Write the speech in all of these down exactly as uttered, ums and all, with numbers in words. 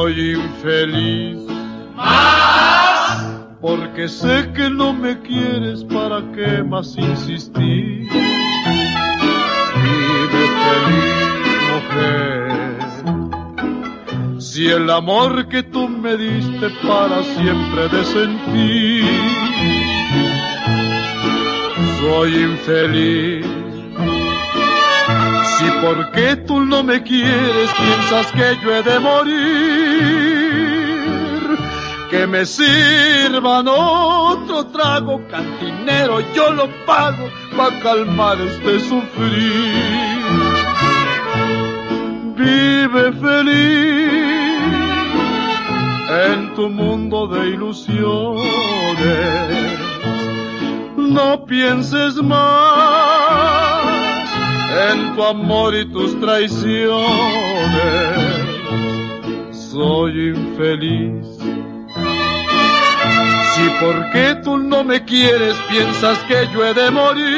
Soy infeliz. Más. Porque sé que no me quieres, ¿para qué más insistir? Vive feliz, mujer. Si el amor que tú me diste para siempre de sentir. Soy infeliz. Si porque tú no me quieres piensas que yo he de morir, que me sirvan otro trago, cantinero, yo lo pago pa' calmar este sufrir. Vive feliz en tu mundo de ilusiones, no pienses más en tu amor y tus traiciones. Soy infeliz. Si porque tú no me quieres piensas que yo he de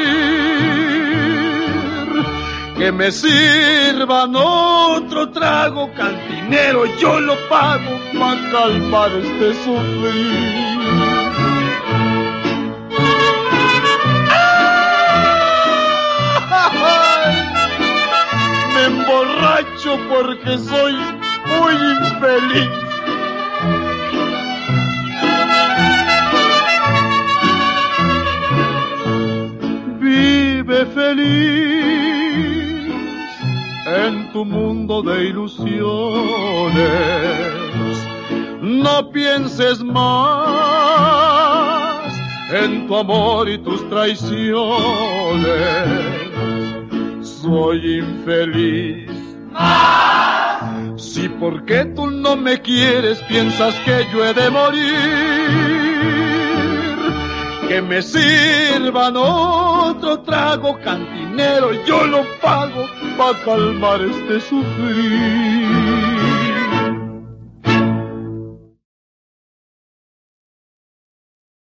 morir, que me sirvan otro trago, cantinero, yo lo pago para calmar este sufrir. Me emborracho porque soy muy infeliz. Vive feliz en tu mundo de ilusiones, no pienses más en tu amor y tus traiciones. Soy infeliz. Más. Si porque tú no me quieres piensas que yo he de morir, que me sirvan otro trago, cantinero, yo lo pago pa' calmar este sufrir.